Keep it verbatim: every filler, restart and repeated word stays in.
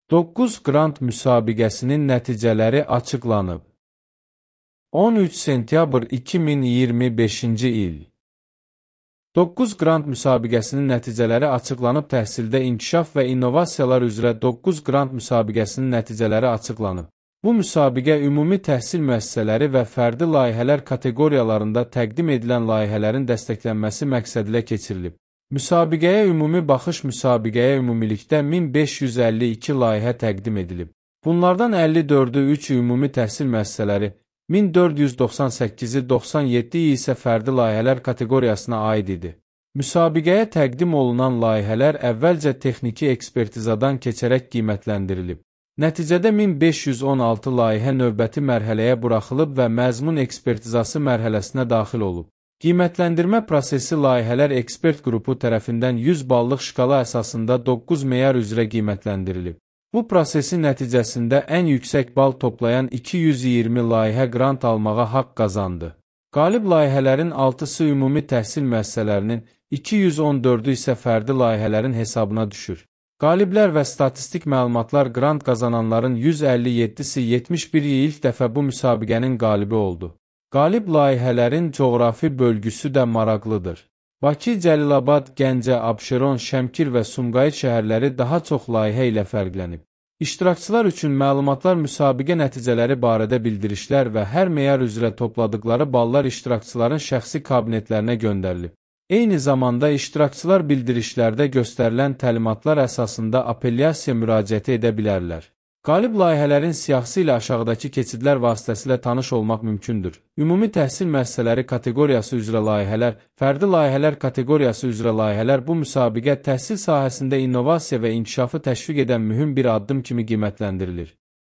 doqquz qrant müsabiqəsinin nəticələri açıqlanıb. on üç sentyabr iki min iyirmi beşinci il. doqquz qrant müsabiqəsinin nəticələri açıqlanıb. Təhsildə inkişaf və innovasiyalar üzrə doqquz qrant müsabiqəsinin nəticələri açıqlanıb. Bu müsabiqə ümumi təhsil müəssisələri və fərdi layihələr kateqoriyalarında təqdim edilən layihələrin dəstəklənməsi məqsədilə keçirilib. Müsabiqəyə ümumi baxış müsabiqəyə ümumilikdə min beş yüz əlli iki layihə təqdim edilib. Bunlardan əlli dördü üç ümumi təhsil müəssisələri, min dörd yüz doxsan səkkizi doxsan yeddi isə fərdi layihələr kateqoriyasına aid idi. Müsabiqəyə təqdim olunan layihələr əvvəlcə texniki ekspertizadan keçərək qiymətləndirilib. Nəticədə min beş yüz on altı layihə növbəti mərhələyə buraxılıb və məzmun ekspertizası mərhələsinə daxil olub. Qiymətləndirmə prosesi layihələr ekspert qrupu tərəfindən yüz ballıq şkala əsasında doqquz meyar üzrə qiymətləndirilib. Bu prosesin nəticəsində ən yüksək bal toplayan iki yüz iyirmi layihə qrant almağa haqq qazandı. Qalib layihələrin altısı ümumi təhsil müəssisələrinin, iki yüz on dördü isə fərdi layihələrin hesabına düşür. Qaliblər və statistik məlumatlar qrant qazananların yüz əlli yeddisi yetmiş biri ilk dəfə bu müsabiqənin qalibi oldu. Qalib layihələrin coğrafi bölgüsü də maraqlıdır. Bakı, Cəlilabad, Gəncə, Abşeron, Şəmkir və Sumqayıt şəhərləri daha çox layihə ilə fərqlənib. İştirakçılar üçün məlumatlar müsabiqə nəticələri barədə bildirişlər və hər meyar üzrə topladıqları ballar iştirakçıların şəxsi kabinetlərinə göndərilib. Eyni zamanda iştirakçılar bildirişlərdə göstərilən təlimatlar əsasında apellyasiya müraciəti edə bilərlər. Qalib layihələrin siyahısı ilə aşağıdakı keçidlər vasitəsilə tanış olmaq mümkündür. Ümumi təhsil müəssisələri kateqoriyası üzrə layihələr, fərdi layihələr kateqoriyası üzrə layihələr. Bu müsabiqə təhsil sahəsində innovasiya və inkişafı təşviq edən mühüm bir addım kimi qiymətləndirilir.